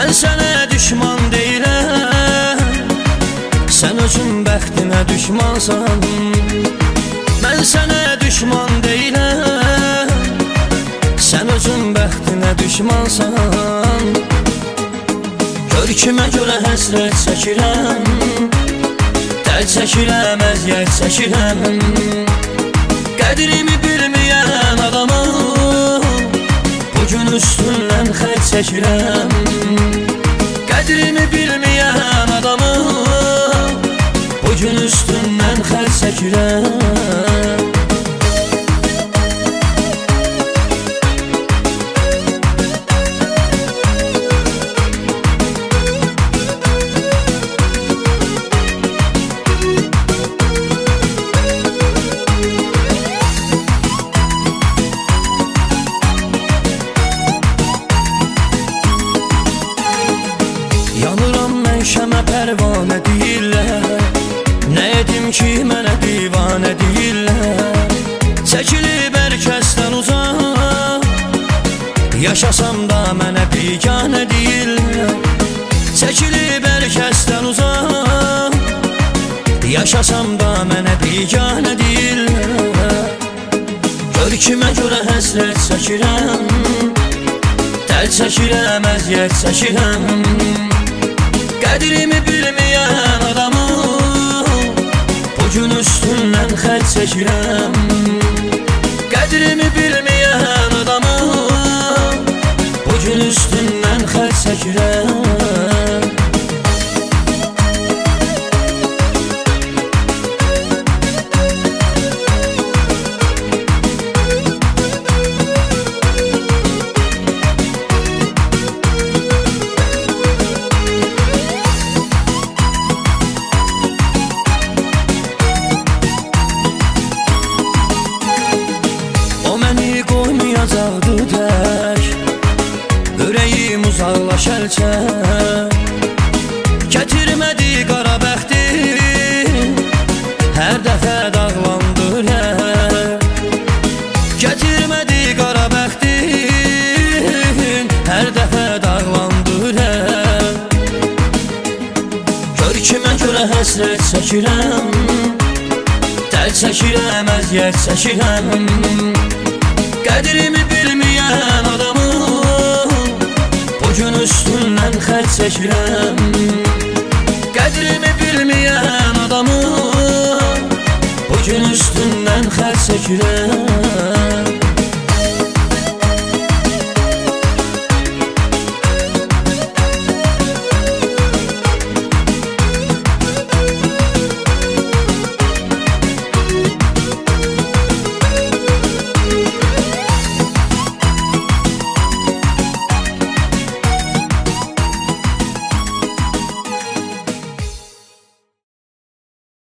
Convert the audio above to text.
Mən sənə düşman deyiləm, sən özün bəxtinə düşmansan. Mən sənə düşman deyiləm, sən özün bəxtinə düşmansan. Görkümə görə həsrət çəkirəm, dərd çəkirəm, əziyyət çəkirəm. Qədrimi bilməyən adamı bugün üstündən xətt çəkirəm. Qədrimi bilməyən adamı bugün üstündən xətt çəkirəm. Şəmə pərvanə deyirlər, nə edim ki mənə divanə deyirlər. Çəkilib hər kəsdən uzaq, yaşasam da mənə biganə deyirlər. Çəkilib hər kəsdən uzaq, yaşasam da mənə biganə deyirlər. Görkümə görə həsrət çəkirəm, dərd çəkirəm, əziyyət çəkirəm. Qədrimi bilməyən adamı bugün üstündən xətt çəkirəm. Qədrimi bilməyən adamı bugün üstündən xətt çəkirəm. Qoymayacaqdı tək, ürəyim uzaqlaş əlçə. Gətirmədi qara bəxti, hər dəfə dağlandır Gətirmədi qara bəxti, hər dəfə dağlandır Görkümə görə həsrət çəkirəm, dərd çəkirəm, əziyyət çəkirəm. Qədrimi bilməyən adamı bugün üstündən xətt çəkirəm. Qədrimi bilməyən adamı bugün üstündən xətt çəkirəm.